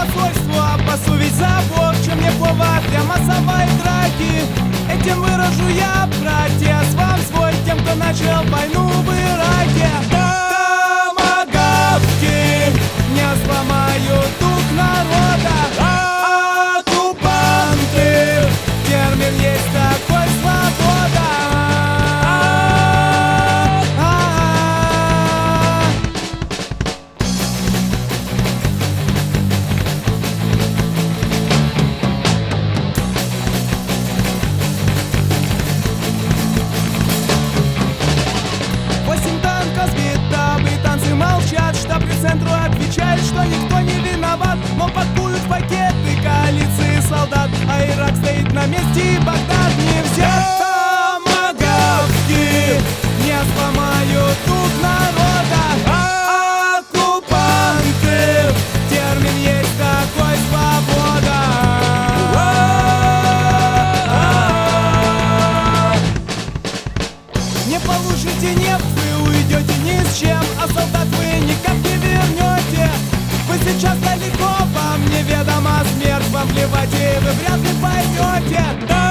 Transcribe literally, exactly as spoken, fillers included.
посольство, посувить забор, чем не повод для массовой драки. Этим выражу я протест вам свой, тем, кто начал войну в Ираке. Томагавки не сломают дух народа. Оккупанты, термин есть такой, свобода. Восемь танков сбито, британцы молчат, штаб при центру отвечает, что никто не виноват. Но пакуют в пакеты коалиции солдат, а Ирак стоит на месте и Багдад не взят. Томагавки не сломают дух народа. Оккупанты, термин есть такой, свобода. Не получите нефть, вы уйдете ни с чем, а солдат вы никак не вернете. Вы сейчас далеко, вам неведома смерть, вам плевать, и вы вряд ли поймете.